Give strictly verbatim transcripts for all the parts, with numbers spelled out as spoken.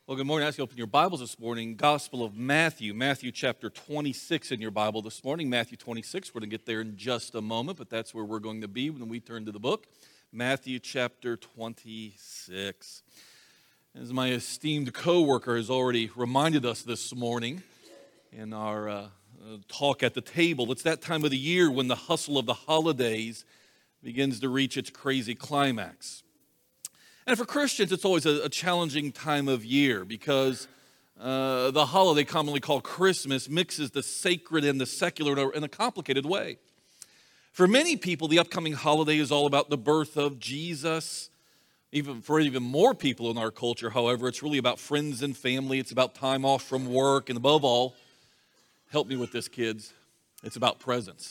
Well, good morning. I ask you to open your Bibles this morning. Gospel of Matthew, Matthew chapter twenty-six in your Bible this morning. Matthew twenty-six, we're going to get there in just a moment, but that's where we're going to be when we turn to the book. Matthew chapter twenty-six. As my esteemed co-worker has already reminded us this morning in our uh, uh, talk at the table, it's that time of the year when the hustle of the holidays begins to reach its crazy climax. And for Christians, it's always a, a challenging time of year because uh, the holiday commonly called Christmas mixes the sacred and the secular in a, in a complicated way. For many people, the upcoming holiday is all about the birth of Jesus. Even for even more people in our culture, however, it's really about friends and family. It's about time off from work. And above all, help me with this, kids, it's about presents.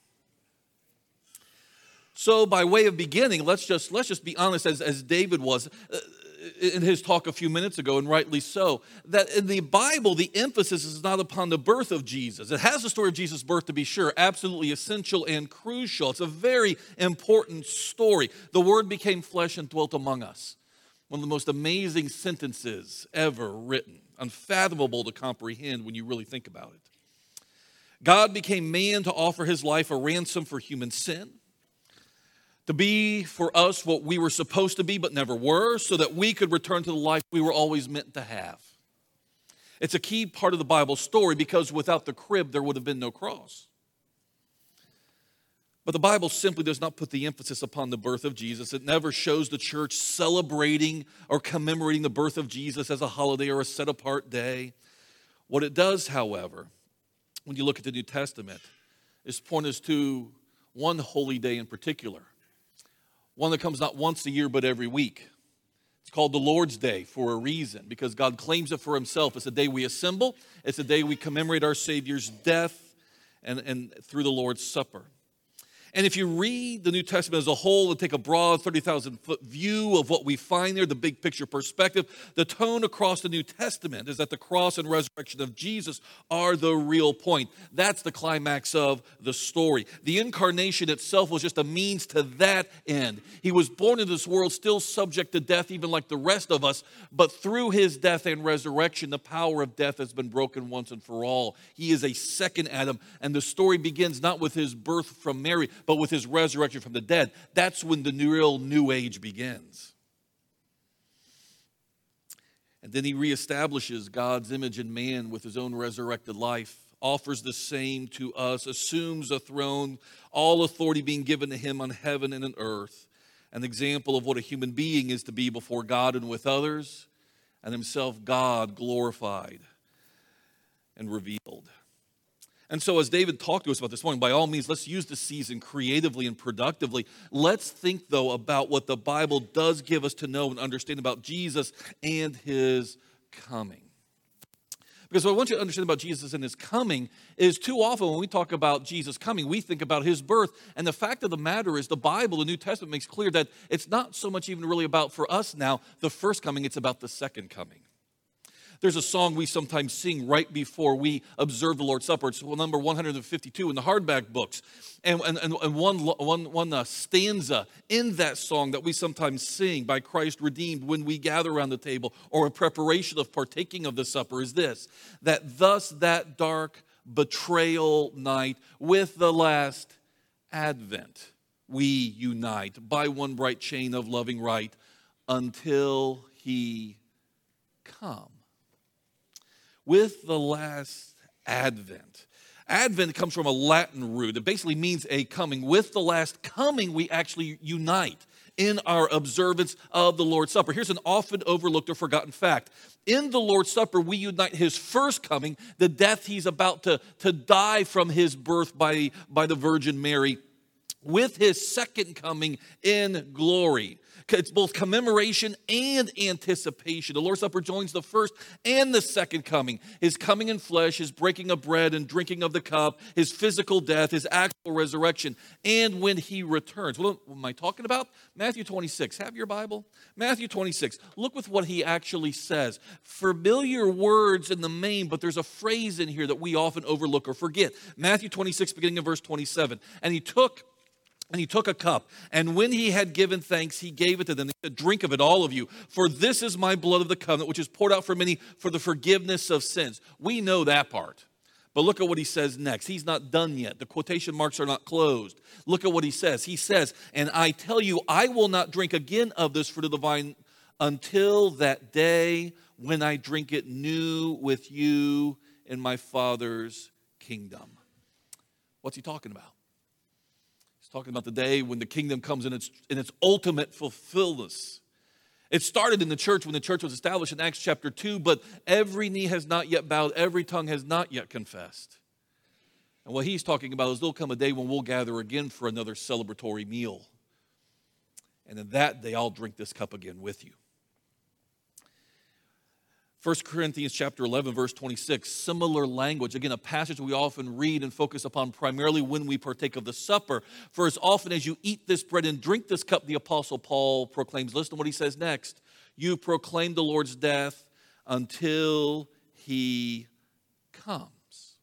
So by way of beginning, let's just let's just be honest, as, as David was uh, in his talk a few minutes ago, and rightly so, that in the Bible, the emphasis is not upon the birth of Jesus. It has the story of Jesus' birth, to be sure, absolutely essential and crucial. It's a very important story. The Word became flesh and dwelt among us. One of the most amazing sentences ever written, unfathomable to comprehend when you really think about it. God became man to offer his life a ransom for human sin, to be for us what we were supposed to be but never were, so that we could return to the life we were always meant to have. It's a key part of the Bible story because without the crib, there would have been no cross. But the Bible simply does not put the emphasis upon the birth of Jesus. It never shows the church celebrating or commemorating the birth of Jesus as a holiday or a set-apart day. What it does, however, when you look at the New Testament, is point us to one holy day in particular. One that comes not once a year, but every week. It's called the Lord's Day for a reason, because God claims it for himself. It's a day we assemble. It's a day we commemorate our Savior's death and, and through the Lord's Supper. And if you read the New Testament as a whole and take a broad thirty thousand foot view of what we find there, the big picture perspective, the tone across the New Testament is that the cross and resurrection of Jesus are the real point. That's the climax of the story. The incarnation itself was just a means to that end. He was born into this world still subject to death, even like the rest of us, but through his death and resurrection, the power of death has been broken once and for all. He is a second Adam, and the story begins not with his birth from Mary, but with his resurrection from the dead. That's when the real new age begins. And then he reestablishes God's image in man with his own resurrected life, offers the same to us, assumes a throne, all authority being given to him on heaven and on earth, an example of what a human being is to be before God and with others, and himself God glorified and revealed. And so as David talked to us about this morning, by all means, let's use the season creatively and productively. Let's think, though, about what the Bible does give us to know and understand about Jesus and his coming. Because what I want you to understand about Jesus and his coming is too often when we talk about Jesus coming, we think about his birth. And the fact of the matter is the Bible, the New Testament, makes clear that it's not so much even really about, for us now, the first coming, it's about the second coming. There's a song we sometimes sing right before we observe the Lord's Supper. It's number one hundred fifty-two in the hardback books. And, and, and one, one, one uh, stanza in that song that we sometimes sing, by Christ redeemed, when we gather around the table or in preparation of partaking of the supper, is this: that thus that dark betrayal night with the last advent we unite by one bright chain of loving right until he come. With the last advent. Advent comes from a Latin root. It basically means a coming. With the last coming, we actually unite in our observance of the Lord's Supper. Here's an often overlooked or forgotten fact. In the Lord's Supper, we unite his first coming, the death he's about to, to die from his birth by, by the Virgin Mary, with his second coming in glory. It's both commemoration and anticipation. The Lord's Supper joins the first and the second coming. His coming in flesh, his breaking of bread and drinking of the cup, his physical death, his actual resurrection, and when he returns. What am I talking about? Matthew twenty-six. Have your Bible? Matthew twenty-six. Look with what he actually says. Familiar words in the main, but there's a phrase in here that we often overlook or forget. Matthew twenty-six, beginning of verse twenty-seven. And he took And he took a cup, and when he had given thanks, he gave it to them. He said, drink of it, all of you, for this is my blood of the covenant, which is poured out for many for the forgiveness of sins. We know that part. But look at what he says next. He's not done yet. The quotation marks are not closed. Look at what he says. He says, and I tell you, I will not drink again of this fruit of the vine until that day when I drink it new with you in my Father's kingdom. What's he talking about? Talking about the day when the kingdom comes in its, in its ultimate fulfillment. It started in the church when the church was established in Acts chapter two, but every knee has not yet bowed, every tongue has not yet confessed. And what he's talking about is there'll come a day when we'll gather again for another celebratory meal. And in that day, I'll drink this cup again with you. First Corinthians chapter eleven, verse twenty-six, similar language. Again, a passage we often read and focus upon primarily when we partake of the supper. For as often as you eat this bread and drink this cup, the Apostle Paul proclaims, listen to what he says next. You proclaim the Lord's death until he comes.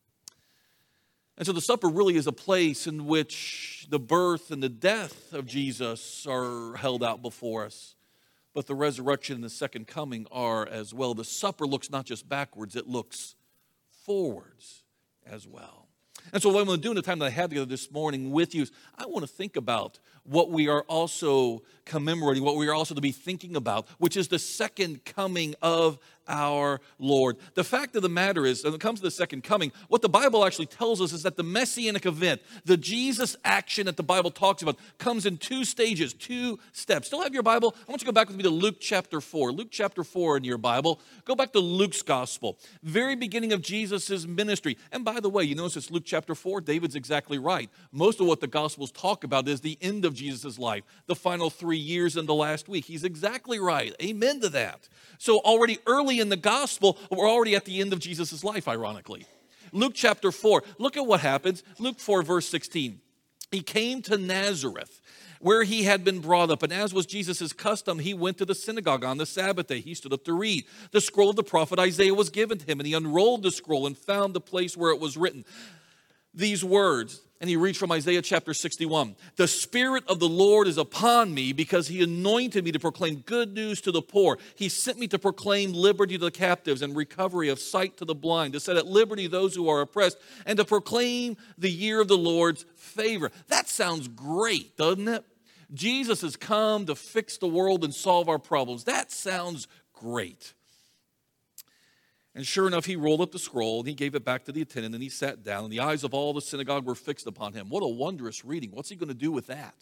And so the supper really is a place in which the birth and the death of Jesus are held out before us. But the resurrection and the second coming are as well. The supper looks not just backwards, it looks forwards as well. And so what I'm going to do in the time that I have together this morning with you is I want to think about what we are also commemorating, what we are also to be thinking about, which is the second coming of our Lord. The fact of the matter is, when it comes to the second coming, what the Bible actually tells us is that the messianic event, the Jesus action that the Bible talks about, comes in two stages, two steps. Still have your Bible? I want you to go back with me to Luke chapter four. Luke chapter four in your Bible. Go back to Luke's gospel. Very beginning of Jesus' ministry. And by the way, you notice it's Luke chapter four. David's exactly right. Most of what the gospels talk about is the end of Jesus' life, the final three years in the last week. He's exactly right. Amen to that. So already early in the gospel, we're already at the end of Jesus' life, ironically. Luke chapter four, look at what happens. Luke four, verse sixteen. He came to Nazareth, where he had been brought up. And as was Jesus' custom, he went to the synagogue on the Sabbath day. He stood up to read. The scroll of the prophet Isaiah was given to him, and he unrolled the scroll and found the place where it was written these words. And he reads from Isaiah chapter sixty-one. The Spirit of the Lord is upon me because he anointed me to proclaim good news to the poor. He sent me to proclaim liberty to the captives and recovery of sight to the blind, to set at liberty those who are oppressed, and to proclaim the year of the Lord's favor. That sounds great, doesn't it? Jesus has come to fix the world and solve our problems. That sounds great. And sure enough, he rolled up the scroll and he gave it back to the attendant and he sat down, and the eyes of all the synagogue were fixed upon him. What a wondrous reading. What's he going to do with that?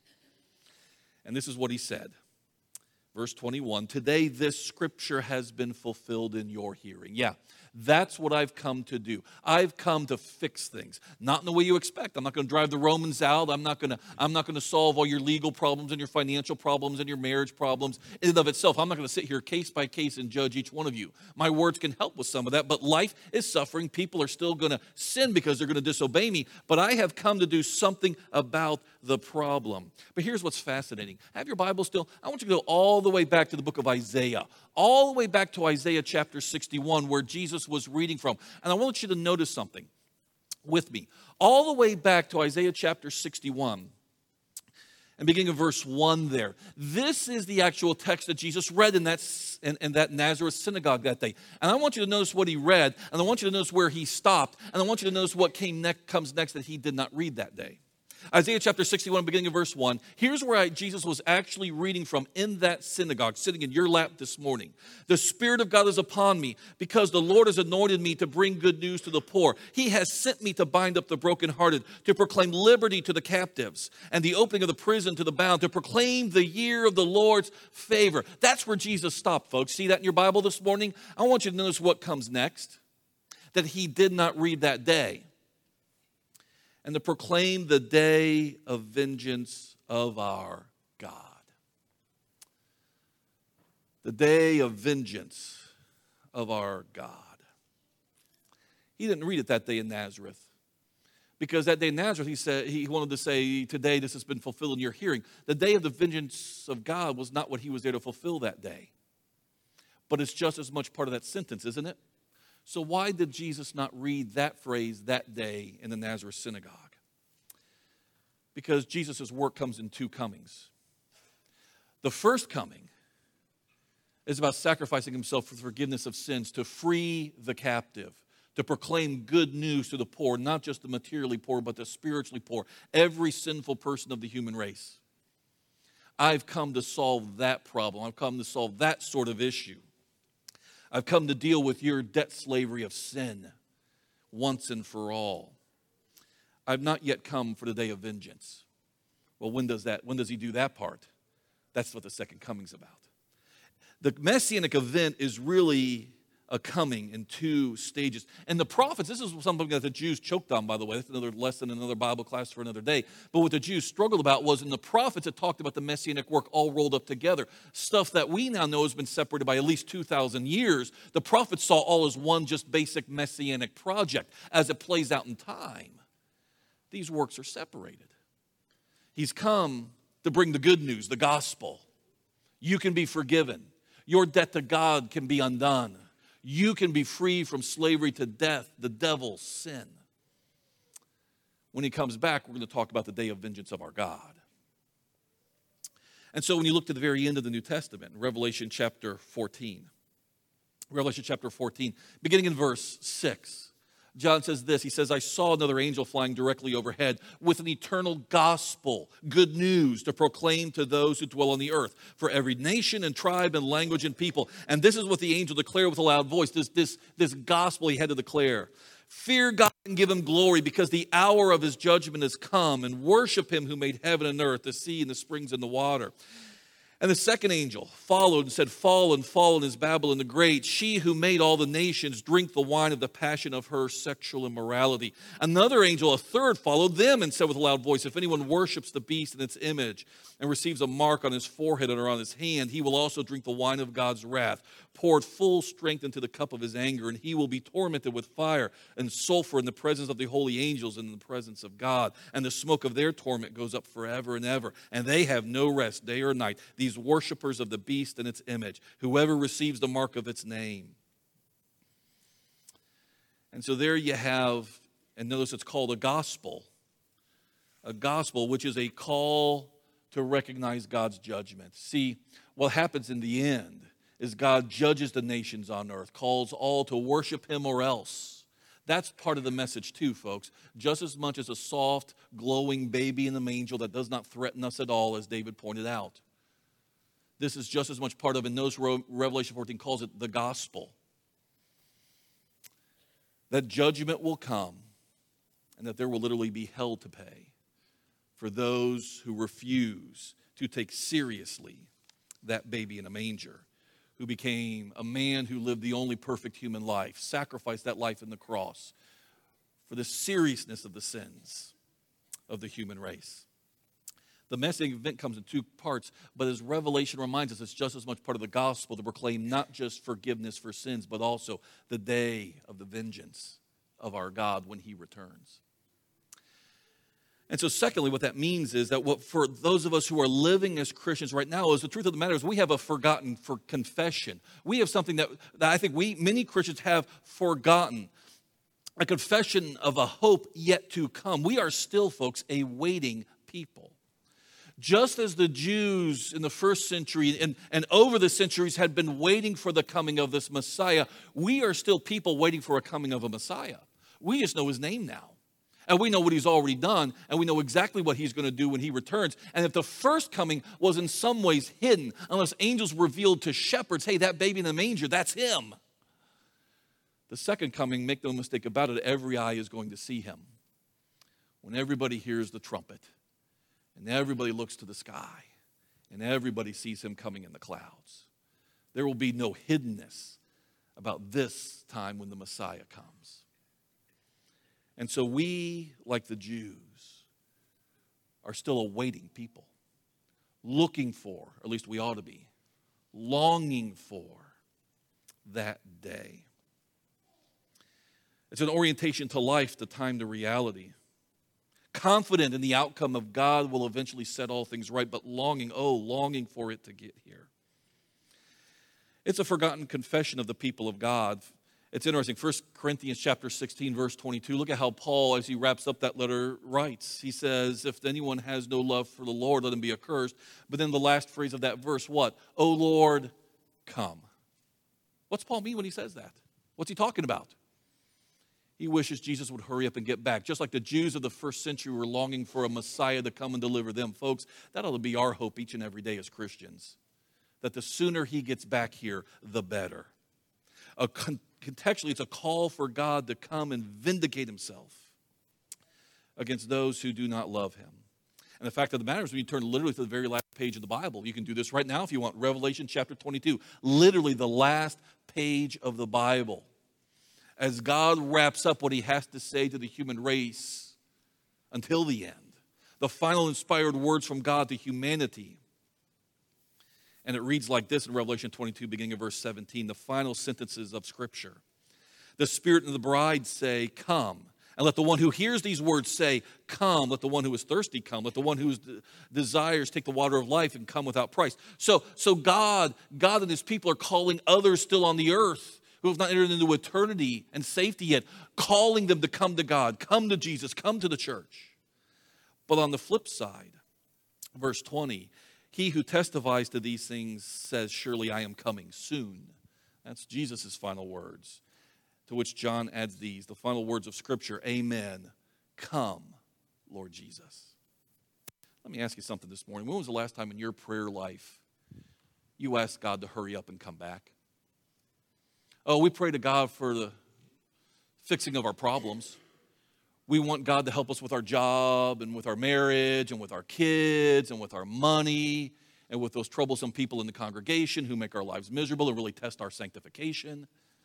And this is what he said. Verse twenty-one, today this scripture has been fulfilled in your hearing. Yeah, that's what I've come to do. I've come to fix things. Not in the way you expect. I'm not going to drive the Romans out. I'm not going to, I'm not going to solve all your legal problems and your financial problems and your marriage problems in and of itself. I'm not going to sit here case by case and judge each one of you. My words can help with some of that, but life is suffering. People are still going to sin because they're going to disobey me, but I have come to do something about the problem. But here's what's fascinating. Have your Bible still? I want you to go all the way back to the book of Isaiah, all the way back to Isaiah chapter sixty-one, where Jesus was reading from. And I want you to notice something with me. All the way back to Isaiah chapter sixty-one, and beginning of verse one there. This is the actual text that Jesus read in that, in, in that Nazareth synagogue that day. And I want you to notice what he read, and I want you to notice where he stopped, and I want you to notice what came next, comes next that he did not read that day. Isaiah chapter sixty-one, beginning of verse one. Here's where I, Jesus was actually reading from in that synagogue, sitting in your lap this morning. The Spirit of God is upon me because the Lord has anointed me to bring good news to the poor. He has sent me to bind up the brokenhearted, to proclaim liberty to the captives, and the opening of the prison to the bound, to proclaim the year of the Lord's favor. That's where Jesus stopped, folks. See that in your Bible this morning? I want you to notice what comes next. That he did not read that day. And to proclaim the day of vengeance of our God. The day of vengeance of our God. He didn't read it that day in Nazareth. Because that day in Nazareth, he said he wanted to say, today this has been fulfilled in your hearing. The day of the vengeance of God was not what he was there to fulfill that day. But it's just as much part of that sentence, isn't it? So why did Jesus not read that phrase that day in the Nazareth synagogue? Because Jesus' work comes in two comings. The first coming is about sacrificing himself for the forgiveness of sins, to free the captive, to proclaim good news to the poor, not just the materially poor, but the spiritually poor, every sinful person of the human race. I've come to solve that problem. I've come to solve that sort of issue. I've come to deal with your debt slavery of sin once and for all. I've not yet come for the day of vengeance. Well, when does that, when does he do that part? That's what the second coming's about. The messianic event is really a coming in two stages. And the prophets, this is something that the Jews choked on, by the way. That's another lesson, another Bible class for another day. But what the Jews struggled about was in the prophets, it talked about the messianic work all rolled up together. Stuff that we now know has been separated by at least two thousand years. The prophets saw all as one just basic messianic project. As it plays out in time, these works are separated. He's come to bring the good news, the gospel. You can be forgiven. Your debt to God can be undone. You can be free from slavery to death, the devil, sin. When he comes back, we're going to talk about the day of vengeance of our God. And so when you look to the very end of the New Testament, Revelation chapter fourteen, Revelation chapter fourteen, beginning in verse six, John says this, he says, I saw another angel flying directly overhead with an eternal gospel, good news to proclaim to those who dwell on the earth, for every nation and tribe and language and people. And this is what the angel declared with a loud voice, this, this, this gospel he had to declare. Fear God and give him glory, because the hour of his judgment has come, and worship him who made heaven and earth, the sea and the springs and the water. And the second angel followed and said, Fallen, fallen is Babylon the Great, she who made all the nations drink the wine of the passion of her sexual immorality. Another angel, a third, followed them and said with a loud voice, If anyone worships the beast and its image and receives a mark on his forehead or on his hand, he will also drink the wine of God's wrath, poured full strength into the cup of his anger, and he will be tormented with fire and sulfur in the presence of the holy angels and in the presence of God. And the smoke of their torment goes up forever and ever, and they have no rest day or night, these worshipers of the beast and its image, whoever receives the mark of its name. And so there you have, and notice it's called a gospel, a gospel which is a call to recognize God's judgment. See, what happens in the end is God judges the nations on earth, calls all to worship him or else. That's part of the message too, folks. Just as much as a soft, glowing baby in the manger that does not threaten us at all, as David pointed out. This is just as much part of, and notice Revelation fourteen calls it the gospel. That judgment will come, and that there will literally be hell to pay for those who refuse to take seriously that baby in a manger, who became a man who lived the only perfect human life, sacrificed that life in the cross for the seriousness of the sins of the human race. The messianic event comes in two parts, but as Revelation reminds us, it's just as much part of the gospel to proclaim not just forgiveness for sins, but also the day of the vengeance of our God when he returns. And so secondly, what that means is that what for those of us who are living as Christians right now is the truth of the matter is we have a forgotten for confession. We have something that, that I think we many Christians have forgotten. A confession of a hope yet to come. We are still, folks, a waiting people. Just as the Jews in the first century and, and over the centuries had been waiting for the coming of this Messiah, we are still people waiting for a coming of a Messiah. We just know his name now. And we know what he's already done, and we know exactly what he's going to do when he returns. And if the first coming was in some ways hidden, unless angels revealed to shepherds, hey, that baby in the manger, that's him. The second coming, make no mistake about it, every eye is going to see him. When everybody hears the trumpet, and everybody looks to the sky, and everybody sees him coming in the clouds. There will be no hiddenness about this time when the Messiah comes. And so we, like the Jews, are still a waiting people, looking for, or at least we ought to be, longing for that day. It's an orientation to life, the time to reality. Confident in the outcome of God will eventually set all things right, but longing, oh, longing for it to get here. It's a forgotten confession of the people of God. It's interesting. First Corinthians chapter sixteen, verse twenty-two. Look at how Paul, as he wraps up that letter, writes. He says, if anyone has no love for the Lord, let him be accursed. But then the last phrase of that verse, what? O Lord, come. What's Paul mean when he says that? What's he talking about? He wishes Jesus would hurry up and get back. Just like the Jews of the first century were longing for a Messiah to come and deliver them. Folks, that ought to be our hope each and every day as Christians. That the sooner he gets back here, the better. A con- contextually, it's a call for God to come and vindicate himself against those who do not love him. And the fact of the matter is, when you turn literally to the very last page of the Bible, you can do this right now if you want. Revelation chapter twenty-two, literally the last page of the Bible. As God wraps up what he has to say to the human race until the end. The final inspired words from God to humanity. And it reads like this in Revelation twenty-two, beginning of verse seventeen, the final sentences of Scripture. The Spirit and the bride say, come. And let the one who hears these words say, come. Let the one who is thirsty come. Let the one who de- desires take the water of life and come without price. So, so God, God and his people are calling others still on the earth who have not entered into eternity and safety yet, calling them to come to God, come to Jesus, come to the church. But on the flip side, verse twenty, he who testifies to these things says, surely I am coming soon. That's Jesus' final words, to which John adds these, the final words of Scripture, amen, come, Lord Jesus. Let me ask you something this morning. When was the last time in your prayer life you asked God to hurry up and come back? Oh, we pray to God for the fixing of our problems. We want God to help us with our job and with our marriage and with our kids and with our money and with those troublesome people in the congregation who make our lives miserable and really test our sanctification.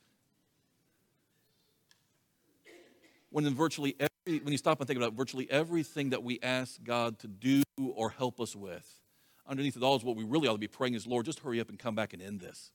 When in virtually every, when you stop and think about it, virtually everything that we ask God to do or help us with, underneath it all is what we really ought to be praying is, Lord, just hurry up and come back and end this.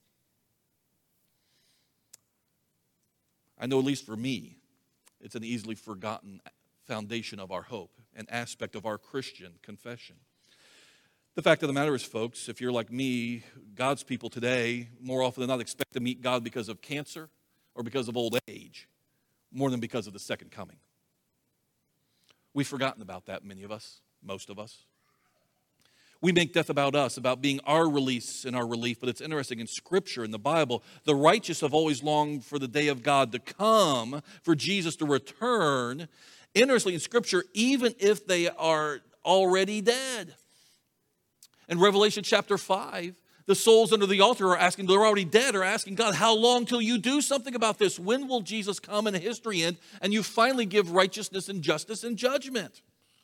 I know at least for me, it's an easily forgotten foundation of our hope, an aspect of our Christian confession. The fact of the matter is, folks, if you're like me, God's people today, more often than not, expect to meet God because of cancer or because of old age, more than because of the second coming. We've forgotten about that, many of us, most of us. We make death about us, about being our release and our relief. But it's interesting, in Scripture, in the Bible, the righteous have always longed for the day of God to come, for Jesus to return. Interestingly, in Scripture, even if they are already dead. In Revelation chapter five, the souls under the altar are asking, they're already dead, are asking God, how long till you do something about this? When will Jesus come and history end and you finally give righteousness and justice and judgment?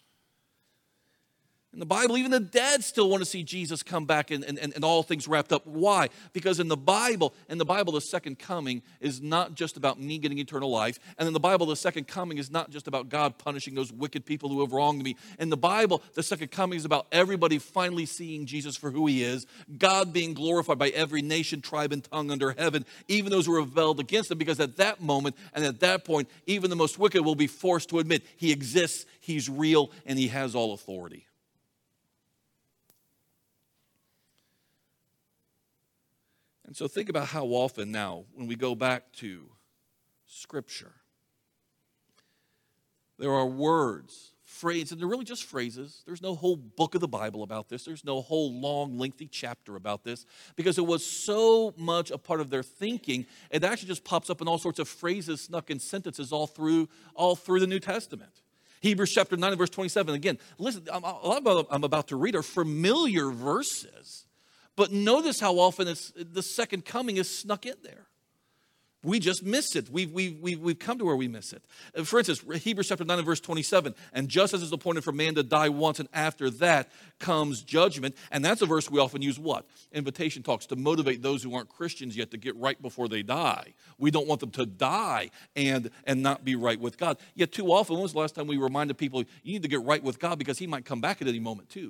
In the Bible, even the dead still want to see Jesus come back and, and, and all things wrapped up. Why? Because in the Bible, in the Bible, the second coming is not just about me getting eternal life. And in the Bible, the second coming is not just about God punishing those wicked people who have wronged me. In the Bible, the second coming is about everybody finally seeing Jesus for who he is, God being glorified by every nation, tribe, and tongue under heaven, even those who rebelled against him, because at that moment and at that point, even the most wicked will be forced to admit he exists, he's real, and he has all authority. And so think about how often now, when we go back to Scripture, there are words, phrases, and they're really just phrases. There's no whole book of the Bible about this. There's no whole long, lengthy chapter about this, because it was so much a part of their thinking, it actually just pops up in all sorts of phrases snuck in sentences all through, all through the New Testament. Hebrews chapter nine, verse twenty-seven. Again, listen, a lot of what I'm about to read are familiar verses. But notice how often it's, the second coming is snuck in there. We just miss it. We've, we've, we've, we've come to where we miss it. For instance, Hebrews chapter nine and verse twenty-seven. And just as it's appointed for man to die once, and after that comes judgment. And that's a verse we often use what? Invitation talks to motivate those who aren't Christians yet to get right before they die. We don't want them to die and, and not be right with God. Yet too often, when was the last time we reminded people, you need to get right with God because he might come back at any moment too?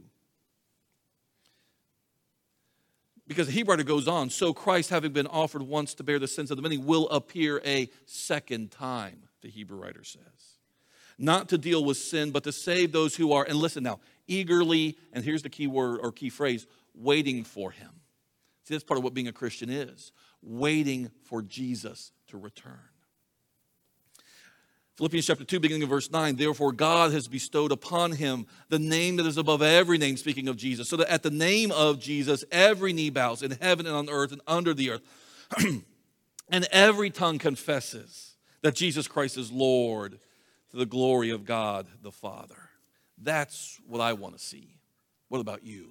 Because the Hebrew writer goes on, so Christ, having been offered once to bear the sins of the many, will appear a second time, the Hebrew writer says. Not to deal with sin, but to save those who are, and listen now, eagerly, and here's the key word or key phrase, waiting for him. See, that's part of what being a Christian is, waiting for Jesus to return. Philippians chapter two, beginning of verse nine, therefore God has bestowed upon him the name that is above every name, speaking of Jesus, so that at the name of Jesus, every knee bows in heaven and on earth and under the earth, and every tongue confesses that Jesus Christ is Lord to the glory of God the Father. That's what I want to see. What about you?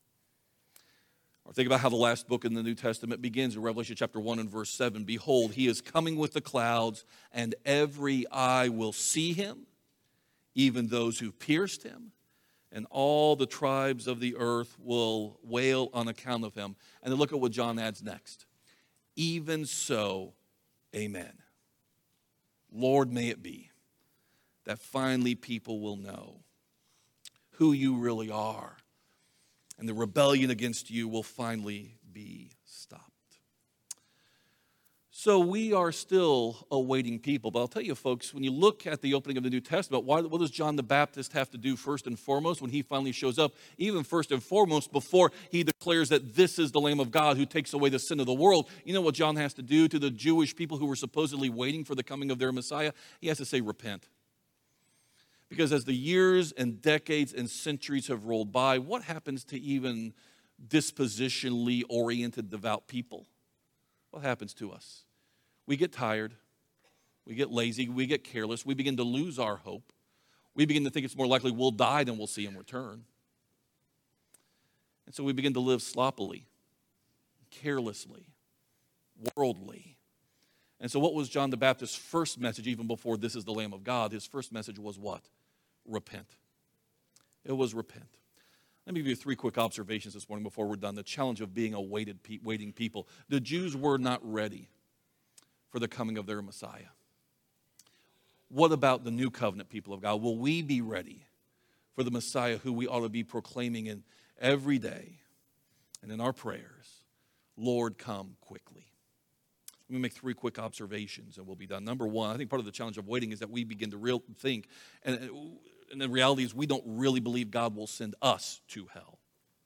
Or think about how the last book in the New Testament begins in Revelation chapter one and verse seven. Behold, he is coming with the clouds, and every eye will see him, even those who pierced him, and all the tribes of the earth will wail on account of him. And then look at what John adds next. Even so, amen. Lord, may it be that finally people will know who you really are, and the rebellion against you will finally be stopped. So we are still awaiting people. But I'll tell you, folks, when you look at the opening of the New Testament, why, what does John the Baptist have to do first and foremost when he finally shows up? Even first and foremost, before he declares that this is the Lamb of God who takes away the sin of the world, you know what John has to do to the Jewish people who were supposedly waiting for the coming of their Messiah? He has to say, repent. Because as the years and decades and centuries have rolled by, what happens to even dispositionally oriented devout people? What happens to us? We get tired. We get lazy. We get careless. We begin to lose our hope. We begin to think it's more likely we'll die than we'll see him return. And so we begin to live sloppily, carelessly, worldly. And so what was John the Baptist's first message, even before this is the Lamb of God? His first message was what? Repent. It was repent. Let me give you three quick observations this morning before we're done. The challenge of being a waited, waiting people. The Jews were not ready for the coming of their Messiah. What about the new covenant people of God? Will we be ready for the Messiah who we ought to be proclaiming in every day and in our prayers? Lord, come quickly. Let me make three quick observations and we'll be done. Number one, I think part of the challenge of waiting is that we begin to real think, and, and the reality is we don't really believe God will send us to hell.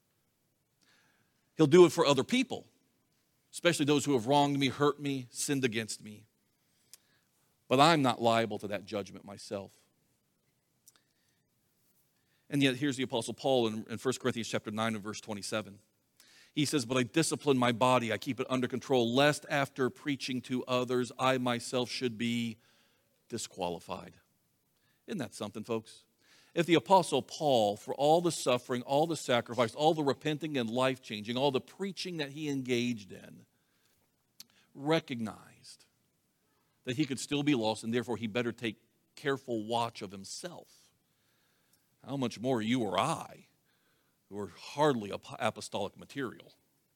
He'll do it for other people, especially those who have wronged me, hurt me, sinned against me. But I'm not liable to that judgment myself. And yet here's the Apostle Paul in, in First Corinthians chapter nine and verse twenty-seven. He says, but I discipline my body, I keep it under control, lest after preaching to others, I myself should be disqualified. Isn't that something, folks? If the Apostle Paul, for all the suffering, all the sacrifice, all the repenting and life-changing, all the preaching that he engaged in, recognized that he could still be lost and therefore he better take careful watch of himself, how much more you or I, who are hardly apostolic material.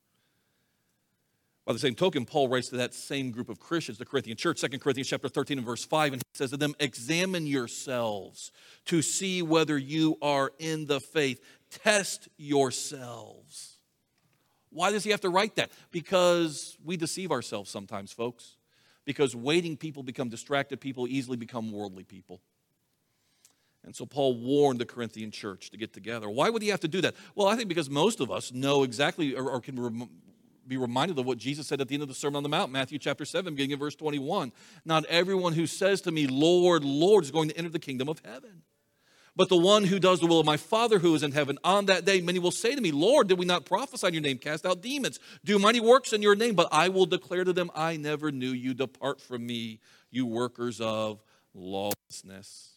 By the same token, Paul writes to that same group of Christians, the Corinthian church, Second Corinthians chapter thirteen and verse five, and he says to them, examine yourselves to see whether you are in the faith. Test yourselves. Why does he have to write that? Because we deceive ourselves sometimes, folks. Because waiting people become distracted people, easily become worldly people. And so Paul warned the Corinthian church to get together. Why would he have to do that? Well, I think because most of us know exactly or, or can rem- be reminded of what Jesus said at the end of the Sermon on the Mount, Matthew chapter seven, beginning in verse twenty-one. Not everyone who says to me, Lord, Lord, is going to enter the kingdom of heaven, but the one who does the will of my Father who is in heaven. On that day, many will say to me, Lord, did we not prophesy in your name, cast out demons, do mighty works in your name? But I will declare to them, I never knew you. Depart from me, you workers of lawlessness.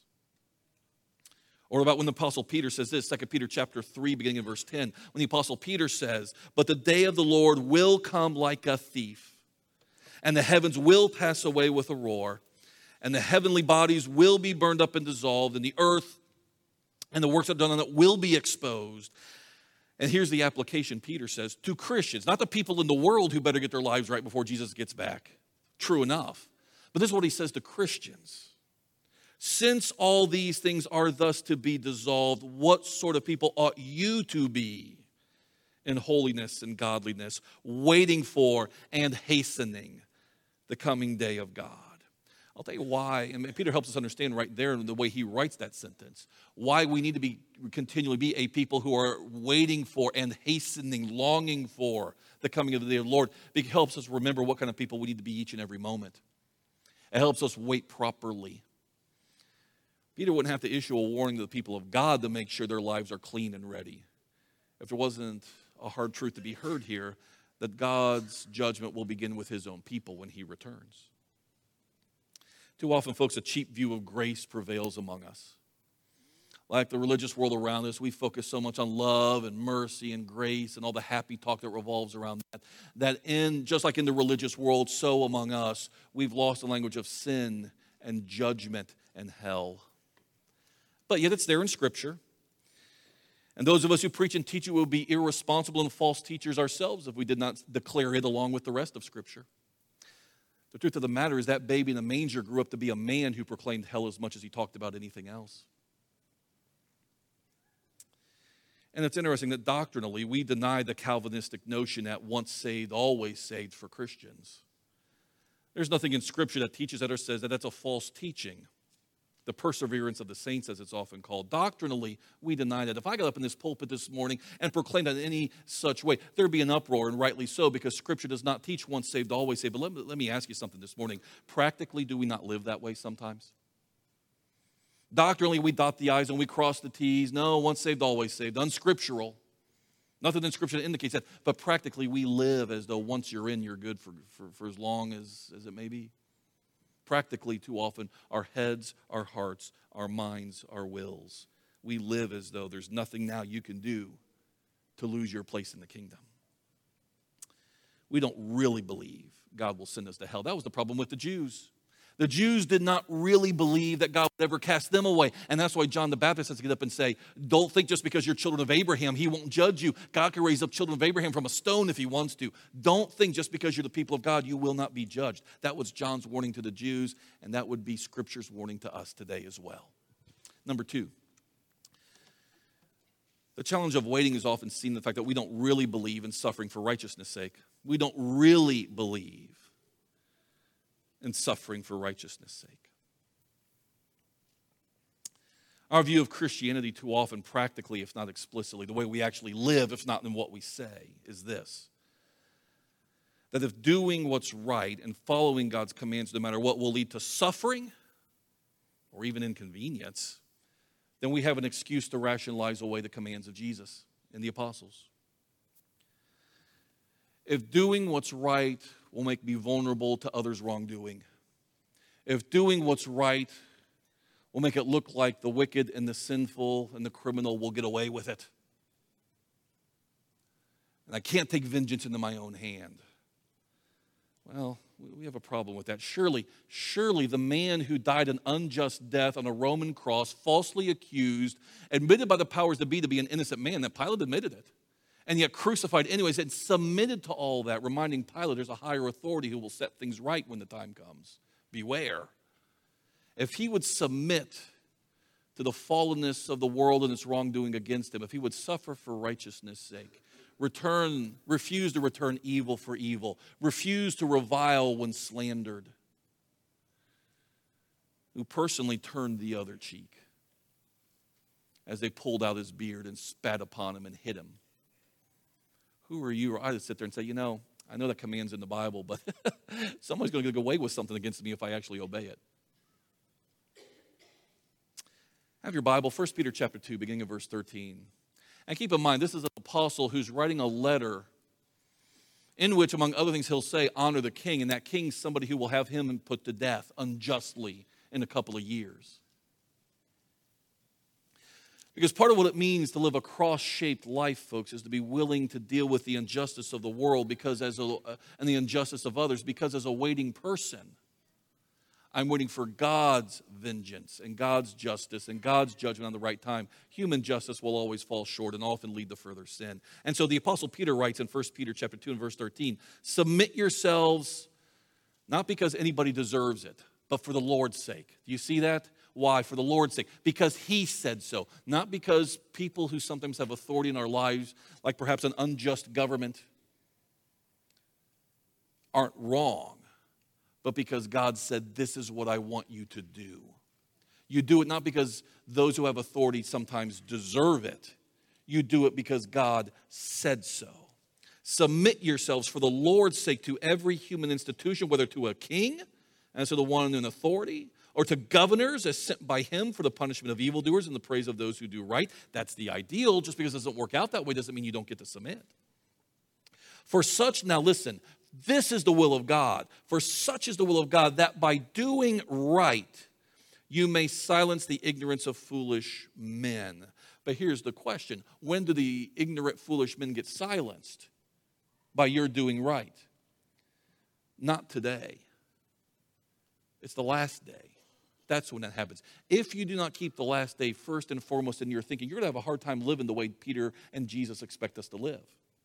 Or about when the Apostle Peter says this, Second Peter chapter three, beginning in verse ten, when the Apostle Peter says, but the day of the Lord will come like a thief, and the heavens will pass away with a roar, and the heavenly bodies will be burned up and dissolved, and the earth and the works that are done on it will be exposed. And here's the application Peter says to Christians, not the people in the world who better get their lives right before Jesus gets back. True enough. But this is what he says to Christians. Since all these things are thus to be dissolved, what sort of people ought you to be in holiness and godliness, waiting for and hastening the coming day of God? I'll tell you why, and Peter helps us understand right there in the way he writes that sentence, why we need to be continually be a people who are waiting for and hastening, longing for the coming of the day of the Lord. It helps us remember what kind of people we need to be each and every moment. It helps us wait properly. Peter wouldn't have to issue a warning to the people of God to make sure their lives are clean and ready if there wasn't a hard truth to be heard here, that God's judgment will begin with his own people when he returns. Too often, folks, a cheap view of grace prevails among us. Like the religious world around us, we focus so much on love and mercy and grace and all the happy talk that revolves around that, that in, just like in the religious world, so among us, we've lost the language of sin and judgment and hell. But yet it's there in Scripture. And those of us who preach and teach it will be irresponsible and false teachers ourselves if we did not declare it along with the rest of Scripture. The truth of the matter is that baby in the manger grew up to be a man who proclaimed hell as much as he talked about anything else. And it's interesting that doctrinally we deny the Calvinistic notion that once saved, always saved for Christians. There's nothing in Scripture that teaches that or says that that's a false teaching. The perseverance of the saints, as it's often called. Doctrinally, we deny that. If I got up in this pulpit this morning and proclaimed that in any such way, there'd be an uproar, and rightly so, because Scripture does not teach once saved, always saved. But let me, let me ask you something this morning. Practically, do we not live that way sometimes? Doctrinally, we dot the I's and we cross the T's. No, once saved, always saved. Unscriptural. Nothing in Scripture that indicates that. But practically, we live as though once you're in, you're good for, for, for as long as, as it may be. Practically, too often, our heads, our hearts, our minds, our wills, we live as though there's nothing now you can do to lose your place in the kingdom. We don't really believe God will send us to hell. That was the problem with the Jews. The Jews did not really believe that God would ever cast them away. And that's why John the Baptist has to get up and say, don't think just because you're children of Abraham, he won't judge you. God can raise up children of Abraham from a stone if he wants to. Don't think just because you're the people of God, you will not be judged. That was John's warning to the Jews, and that would be Scripture's warning to us today as well. Number two, the challenge of waiting is often seen in the fact that we don't really believe in suffering for righteousness' sake. We don't really believe and suffering for righteousness' sake. Our view of Christianity too often, practically, if not explicitly, the way we actually live, if not in what we say, is this. That if doing what's right and following God's commands, no matter what, will lead to suffering or even inconvenience, then we have an excuse to rationalize away the commands of Jesus and the apostles. If doing what's right will make me vulnerable to others' wrongdoing, if doing what's right will make it look like the wicked and the sinful and the criminal will get away with it, and I can't take vengeance into my own hand, well, we have a problem with that. Surely, surely the man who died an unjust death on a Roman cross, falsely accused, admitted by the powers that be to be an innocent man, that Pilate admitted it, and yet crucified anyways, and submitted to all that, reminding Pilate there's a higher authority who will set things right when the time comes. Beware. If he would submit to the fallenness of the world and its wrongdoing against him, if he would suffer for righteousness' sake, return, refuse to return evil for evil, refuse to revile when slandered, who personally turned the other cheek as they pulled out his beard and spat upon him and hit him. Who are you? Or I just sit there and say, you know, I know that command's in the Bible, but somebody's going to go away with something against me if I actually obey it. Have your Bible, First Peter chapter two, beginning of verse thirteen. And keep in mind, this is an apostle who's writing a letter in which, among other things, he'll say, honor the king. And that king's somebody who will have him put to death unjustly in a couple of years. Because part of what it means to live a cross-shaped life, folks, is to be willing to deal with the injustice of the world because as a, uh, and the injustice of others, because as a waiting person, I'm waiting for God's vengeance and God's justice and God's judgment on the right time. Human justice will always fall short and often lead to further sin. And so the Apostle Peter writes in First Peter chapter two and verse thirteen, submit yourselves not because anybody deserves it, but for the Lord's sake. Do you see that? Why? For the Lord's sake. Because he said so. Not because people who sometimes have authority in our lives, like perhaps an unjust government, aren't wrong, but because God said, this is what I want you to do. You do it not because those who have authority sometimes deserve it. You do it because God said so. Submit yourselves for the Lord's sake to every human institution, whether to a king, as to the one in authority, or to governors as sent by him for the punishment of evildoers and the praise of those who do right. That's the ideal. Just because it doesn't work out that way doesn't mean you don't get to submit. For such, now listen, this is the will of God. For such is the will of God, that by doing right, you may silence the ignorance of foolish men. But here's the question. When do the ignorant, foolish men get silenced? By your doing right. Not today. It's the last day. That's when that happens. If you do not keep the last day first and foremost in your thinking, you're going to have a hard time living the way Peter and Jesus expect us to live.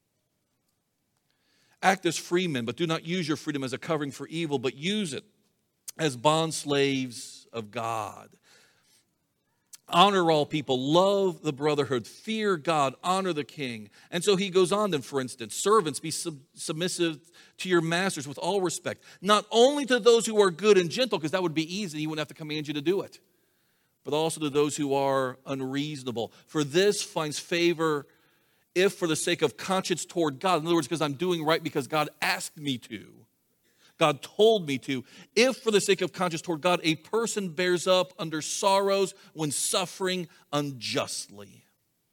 Act as free men, but do not use your freedom as a covering for evil, but use it as bondslaves of God. Honor all people, love the brotherhood, fear God, honor the king. And so he goes on then, for instance, servants, be sub- submissive to your masters with all respect, not only to those who are good and gentle, because that would be easy, he wouldn't have to command you to do it, but also to those who are unreasonable. For this finds favor if for the sake of conscience toward God, in other words, because I'm doing right because God asked me to, God told me to, if for the sake of conscience toward God, a person bears up under sorrows when suffering unjustly.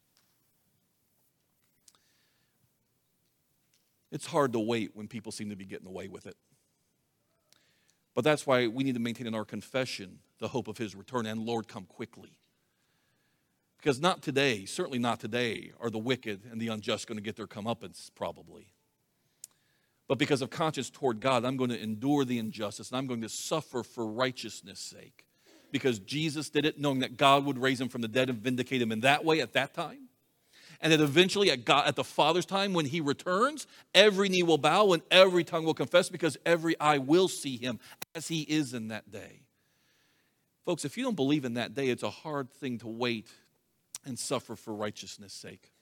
It's hard to wait when people seem to be getting away with it. But that's why we need to maintain in our confession the hope of his return and Lord, come quickly. Because not today, certainly not today, are the wicked and the unjust going to get their comeuppance, probably. But because of conscience toward God, I'm going to endure the injustice and I'm going to suffer for righteousness' sake. Because Jesus did it, knowing that God would raise him from the dead and vindicate him in that way at that time. And that eventually at God, at the Father's time, when he returns, every knee will bow and every tongue will confess, because every eye will see him as he is in that day. Folks, if you don't believe in that day, it's a hard thing to wait and suffer for righteousness' sake.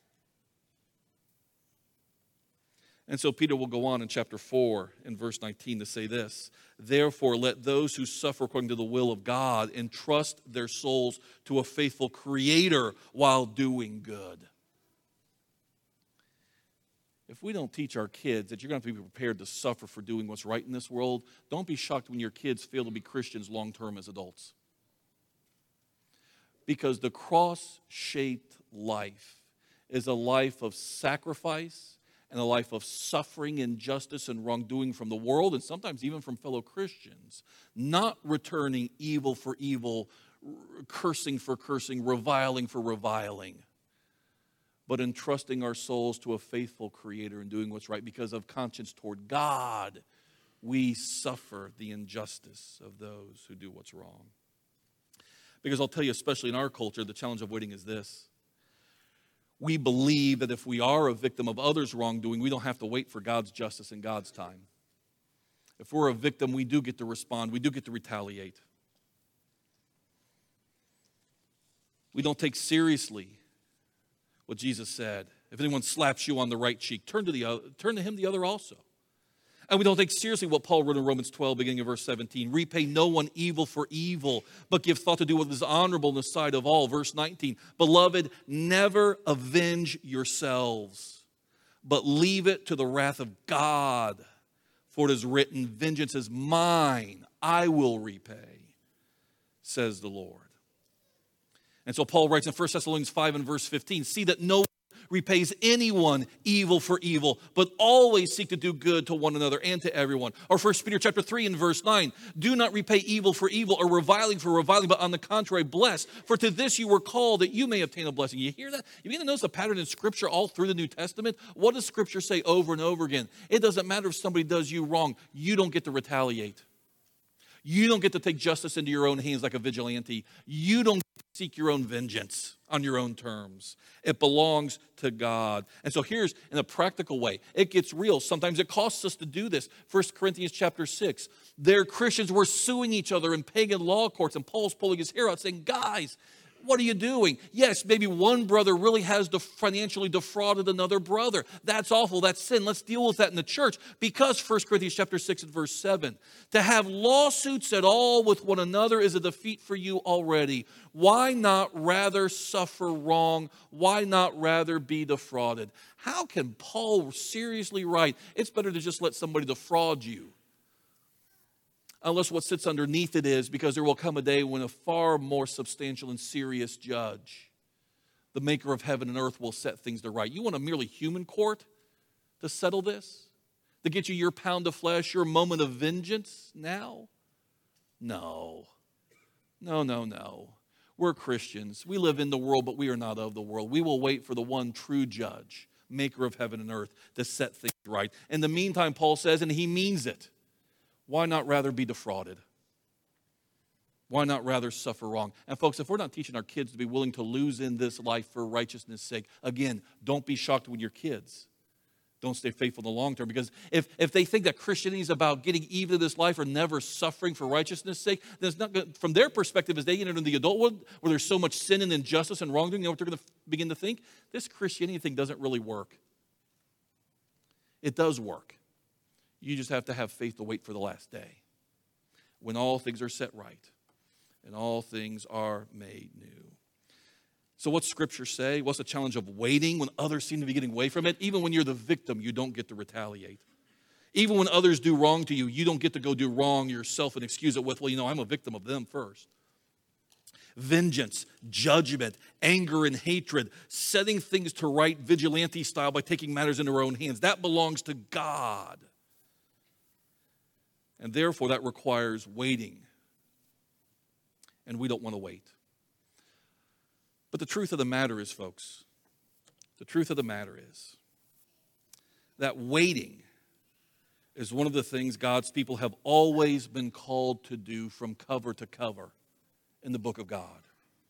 And so Peter will go on in chapter four in verse nineteen to say this: therefore let those who suffer according to the will of God entrust their souls to a faithful Creator while doing good. If we don't teach our kids that you're going to have to be prepared to suffer for doing what's right in this world, don't be shocked when your kids fail to be Christians long-term as adults. Because the cross-shaped life is a life of sacrifice and a life of suffering, injustice, and wrongdoing from the world, and sometimes even from fellow Christians. Not returning evil for evil, cursing for cursing, reviling for reviling, but entrusting our souls to a faithful Creator and doing what's right. Because of conscience toward God, we suffer the injustice of those who do what's wrong. Because I'll tell you, especially in our culture, the challenge of waiting is this. We believe that if we are a victim of others' wrongdoing, we don't have to wait for God's justice and God's time. If we're a victim, we do get to respond. We do get to retaliate. We don't take seriously what Jesus said. If anyone slaps you on the right cheek, turn to the other, turn to him the other also. And we don't take seriously what Paul wrote in Romans twelve, beginning of verse seventeen. Repay no one evil for evil, but give thought to do what is honorable in the sight of all. Verse nineteen. Beloved, never avenge yourselves, but leave it to the wrath of God. For it is written, vengeance is mine, I will repay, says the Lord. And so Paul writes in First Thessalonians five and verse fifteen, see that no one repays anyone evil for evil, but always seek to do good to one another and to everyone. Or First Peter chapter three and verse nine, do not repay evil for evil or reviling for reviling, but on the contrary, bless. For to this you were called, that you may obtain a blessing. You hear that? You begin to notice a pattern in Scripture all through the New Testament. What does Scripture say over and over again? It doesn't matter if somebody does you wrong. You don't get to retaliate. You don't get to take justice into your own hands like a vigilante. You don't seek your own vengeance on your own terms. It belongs to God. And so here's, in a practical way, it gets real. Sometimes it costs us to do this. First Corinthians chapter six, there Christians were suing each other in pagan law courts, and Paul's pulling his hair out saying, guys, What are you doing? Yes, maybe one brother really has def- financially defrauded another brother. That's awful. That's sin. Let's deal with that in the church. Because First Corinthians chapter six and verse seven, to have lawsuits at all with one another is a defeat for you already. Why not rather suffer wrong? Why not rather be defrauded? How can Paul seriously write, it's better to just let somebody defraud you? Unless what sits underneath it is, because there will come a day when a far more substantial and serious judge, the maker of heaven and earth, will set things to right. You want a merely human court to settle this? To get you your pound of flesh, your moment of vengeance now? No. No, no, no. We're Christians. We live in the world, but we are not of the world. We will wait for the one true judge, maker of heaven and earth, to set things right. In the meantime, Paul says, and he means it, why not rather be defrauded? Why not rather suffer wrong? And folks, if we're not teaching our kids to be willing to lose in this life for righteousness' sake, again, don't be shocked when your kids don't stay faithful in the long term. Because if, if they think that Christianity is about getting even in this life or never suffering for righteousness' sake, then it's not good. From their perspective, as they enter into the adulthood where there's so much sin and injustice and wrongdoing, you know what they're going to begin to think? This Christianity thing doesn't really work. It does work. You just have to have faith to wait for the last day, when all things are set right and all things are made new. So what's Scripture say? What's the challenge of waiting when others seem to be getting away from it? Even when you're the victim, you don't get to retaliate. Even when others do wrong to you, you don't get to go do wrong yourself and excuse it with, well, you know, I'm a victim of them first. Vengeance, judgment, anger, and hatred, setting things to right vigilante style by taking matters into our own hands, that belongs to God. And therefore, that requires waiting. And we don't want to wait. But the truth of the matter is, folks, the truth of the matter is that waiting is one of the things God's people have always been called to do from cover to cover in the book of God.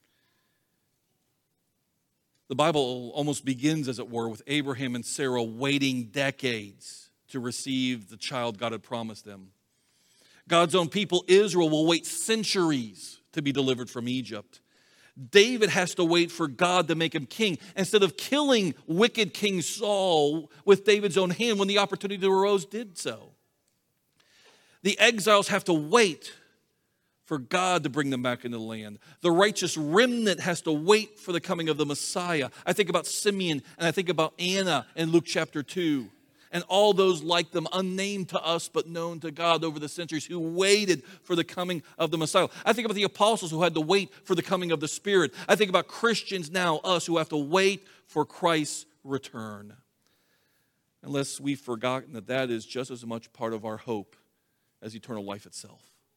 The Bible almost begins, as it were, with Abraham and Sarah waiting decades to receive the child God had promised them. God's own people, Israel, will wait centuries to be delivered from Egypt. David has to wait for God to make him king instead of killing wicked King Saul with David's own hand when the opportunity arose did so. The exiles have to wait for God to bring them back into the land. The righteous remnant has to wait for the coming of the Messiah. I think about Simeon and I think about Anna in Luke chapter two. And all those like them, unnamed to us but known to God over the centuries, who waited for the coming of the Messiah. I think about the apostles who had to wait for the coming of the Spirit. I think about Christians now, us, who have to wait for Christ's return. Unless we've forgotten that that is just as much part of our hope as eternal life itself.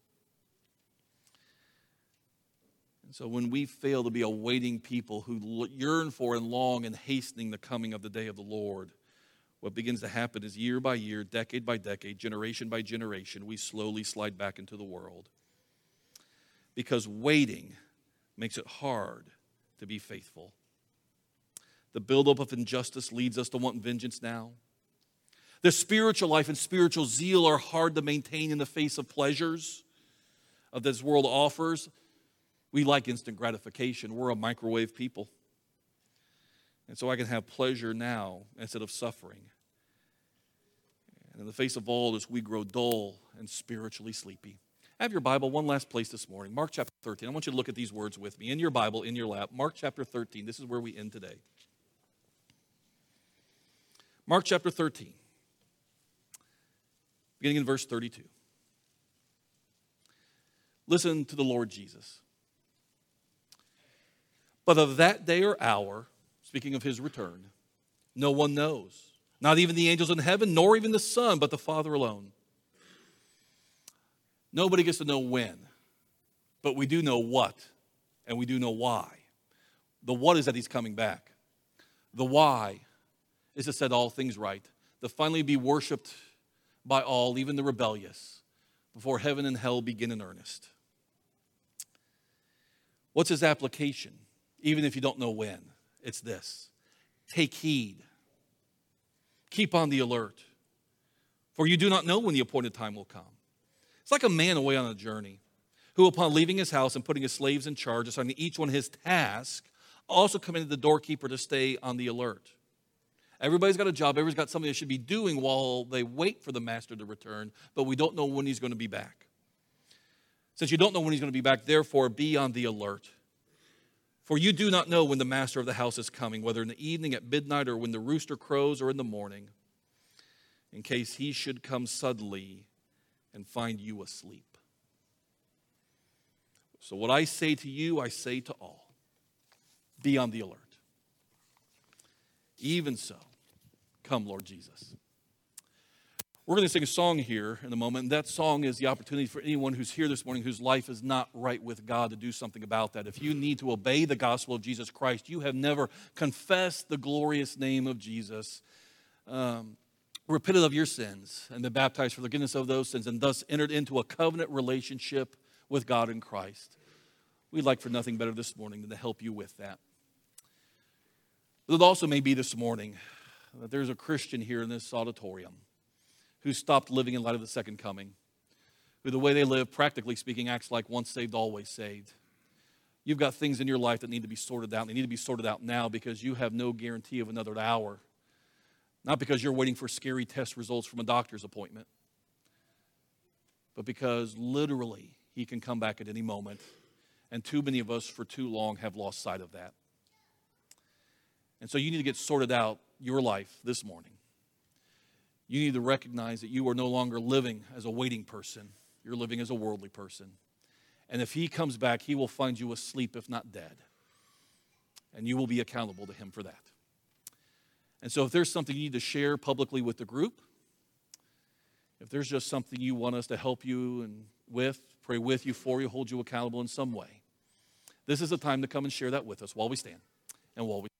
And so when we fail to be a waiting people who yearn for and long and hastening the coming of the day of the Lord, what begins to happen is year by year, decade by decade, generation by generation, we slowly slide back into the world. Because waiting makes it hard to be faithful. The buildup of injustice leads us to want vengeance now. The spiritual life and spiritual zeal are hard to maintain in the face of pleasures of this world offers. We like instant gratification. We're a microwave people. And so I can have pleasure now instead of suffering. And in the face of all this, we grow dull and spiritually sleepy. Have your Bible, one last place this morning, Mark chapter thirteen. I want you to look at these words with me. In your Bible, in your lap, Mark chapter thirteen. This is where we end today. Mark chapter thirteen, beginning in verse thirty-two. Listen to the Lord Jesus. But of that day or hour, speaking of his return, no one knows. Not even the angels in heaven, nor even the Son, but the Father alone. Nobody gets to know when, but we do know what, and we do know why. The what is that he's coming back. The why is to set all things right, to finally be worshiped by all, even the rebellious, before heaven and hell begin in earnest. What's his application? Even if you don't know when, it's this. Take heed. Keep on the alert, for you do not know when the appointed time will come. It's like a man away on a journey who upon leaving his house and putting his slaves in charge, assigning each one his task, also commanded the doorkeeper to stay on the alert. Everybody's got a job. Everybody's got something they should be doing while they wait for the master to return, but we don't know when he's going to be back. Since you don't know when he's going to be back, therefore be on the alert. For you do not know when the master of the house is coming, whether in the evening, at midnight, or when the rooster crows, or in the morning, in case he should come suddenly and find you asleep. So what I say to you, I say to all. Be on the alert. Even so, come, Lord Jesus. We're going to sing a song here in a moment, and that song is the opportunity for anyone who's here this morning whose life is not right with God to do something about that. If you need to obey the gospel of Jesus Christ, you have never confessed the glorious name of Jesus, um, repented of your sins, and been baptized for the forgiveness of those sins, and thus entered into a covenant relationship with God in Christ. We'd like for nothing better this morning than to help you with that. But it also may be this morning that there's a Christian here in this auditorium who stopped living in light of the second coming, who the way they live, practically speaking, acts like once saved, always saved. You've got things in your life that need to be sorted out, and they need to be sorted out now because you have no guarantee of another hour. Not because you're waiting for scary test results from a doctor's appointment, but because literally he can come back at any moment, and too many of us for too long have lost sight of that. And so you need to get sorted out your life this morning. You need to recognize that you are no longer living as a waiting person. You're living as a worldly person. And if he comes back, he will find you asleep, if not dead. And you will be accountable to him for that. And so if there's something you need to share publicly with the group, if there's just something you want us to help you and with, pray with you, for you, hold you accountable in some way, this is the time to come and share that with us while we stand and while we